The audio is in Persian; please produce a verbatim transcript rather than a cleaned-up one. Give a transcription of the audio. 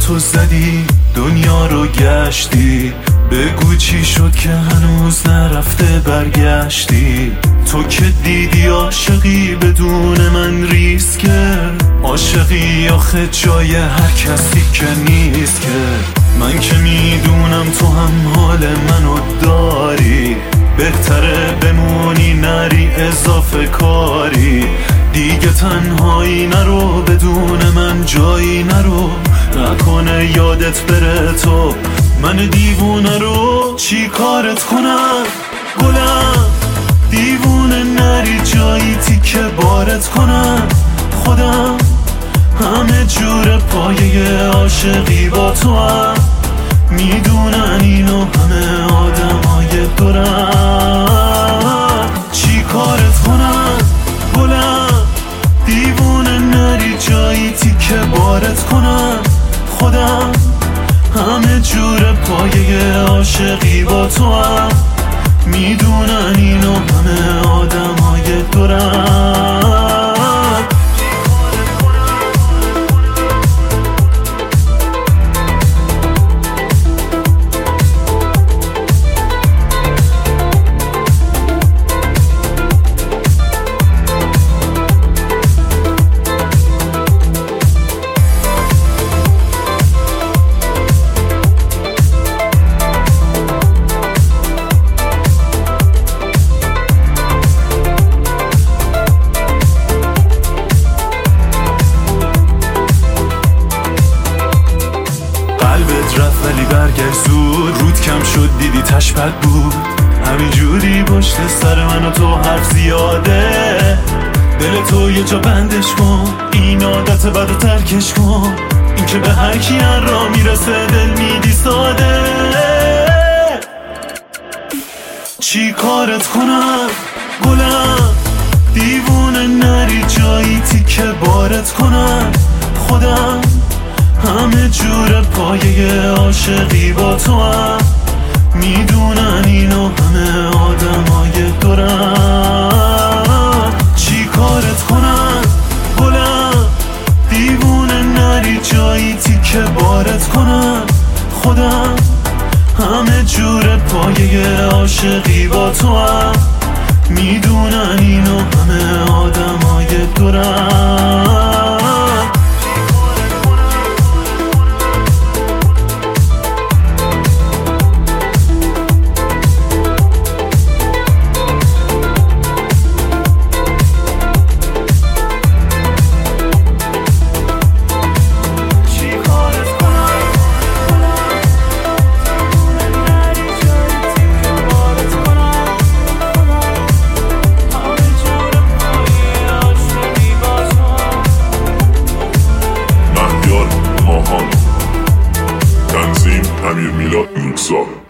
تو زدی دنیا رو گشتی، بگو چی شد که هنوز نرفته برگشتی. تو که دیدی عاشقی بدون من ریسکه، عاشقی آخه جای هر کسی که نیست که. من که میدونم تو هم حال منو داری، بهتره بمونی نری اضافه کاری. دیگه تنهایی نرو، بدون من جایی نرو، نکنه یادت بره تو من دیوونه رو. چی کارت کنم گلم، دیوونه نری جایی تیکه بارت کنم. خودم همه جور پایه عاشقی با تو هم، میدونن اینو همه آدمای دورم. چی کارت کنم گلم، دیوونه نری جایی تیکه بارت کنم. خودم همه جور پایه عاشقی با تو هم، میدونن اینو همه آدمای دورم. رفت ولی برگشت زود، رود کم شد دیدی تشبت بود. همینجوری پشت سر من و تو حرف زیاده، دل تو یه جا بندش کن، این عادت بدو ترکش کن. این که به هر کی را میرسه دل میدی ساده. چی کارت کنم گلم، دیوونه نری جایی تیکه بارت کنم. خودم همه جور پایه عاشقی با تو هم، میدونن اینو همه آدمای دورم. چی کارت کنم گلم، دیوونه نری جایی تیکه بارت کنم. خودم همه جور پایه عاشقی با تو هم، میدونن اینو همه آدمای دورم. تنظیم امیر میلاد میکسا.